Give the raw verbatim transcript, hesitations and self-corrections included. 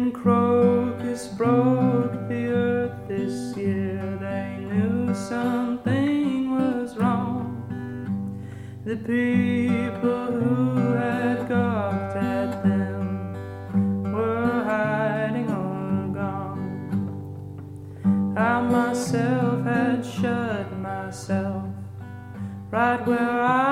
When crocus broke the earth this year, they knew something was wrong. The people who had gawked at them were hiding or gone. I myself had shut myself right where I